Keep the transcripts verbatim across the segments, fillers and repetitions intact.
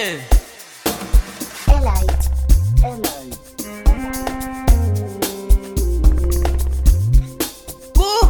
Kumene. Elite. Elite. Ku.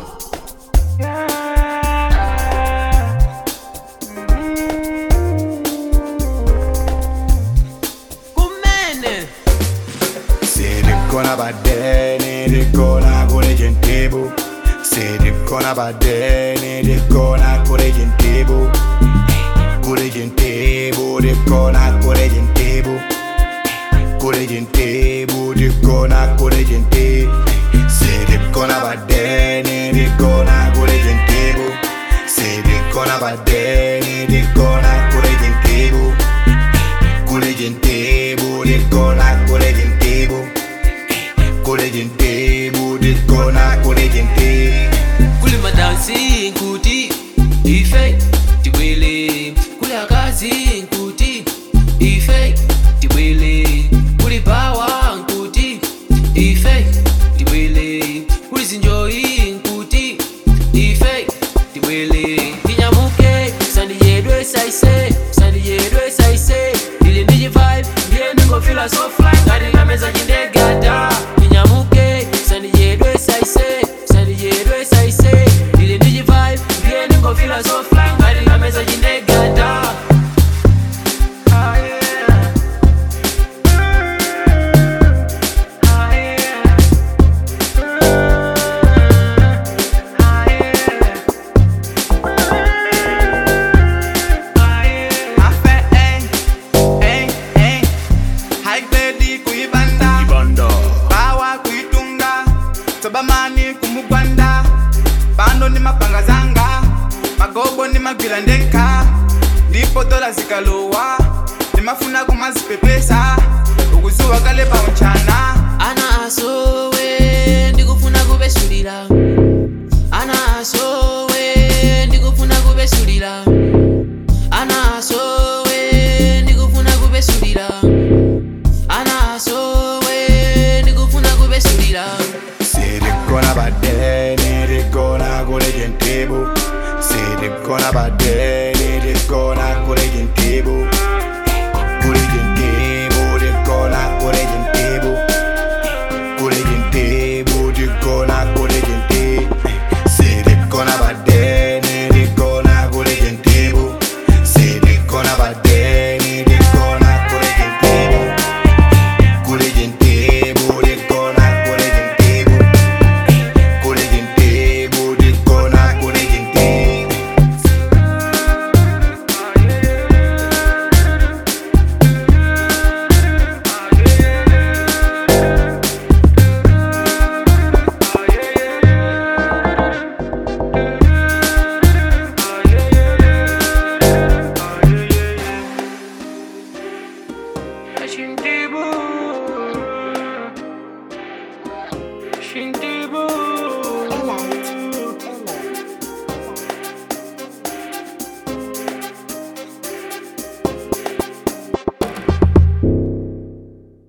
Kumene. Sirikona badene, rikona kule jentibu. Sirikona badene, rikona kule jentibu. Kule jentibu, rikona kule jentibu. Kule jentibu, rikona kule jentibu. Sirikona badene, rikona kule jentibu. Sirikona badene, rikona kule jentibu. Kule jentibu, rikona kule jentibu. Kule jentibu, rikona kule jentibu. Kule madansi nkuti ife tibwele. Kule akazi nkuti ife tibwele. Kule bawa nkuti ife tibwele. Kule zinjoi nkuti ife tibwele. Kinyamuke sandi yedwe saise, sandi yedwe saise. Ili ndiji vibe ndiye niko feel so fly. Gari na meza jindegata. Kinyamuke sandi yedwe saise, sandi yedwe saise. Ili ndiji vibe ndiye niko feel so fly. Gari na meza jindegata. Ah yeah. Ah yeah. Ah yeah. Ah yeah. Afe, eh, eh, eh. High grade kuibanda, Ibanda. bawa kuitunga, sobamani kumugwanda. Bando ni mapanga zanga, magobo ni magwila ndeka. Ndipo dola zikalowa, ni mafuna kumazipepesa. Ukuzuwa kale pa mchana. Ana asowe ndikufuna kubesulira. Ana asowe ndikufuna kubesulira. Ana asowe ndikufuna kubesulira. Ana asowe ndikufuna kubesulira. Sirikona badene, rikona kule jentibu. Sirikona badene, rikona kule jentibu.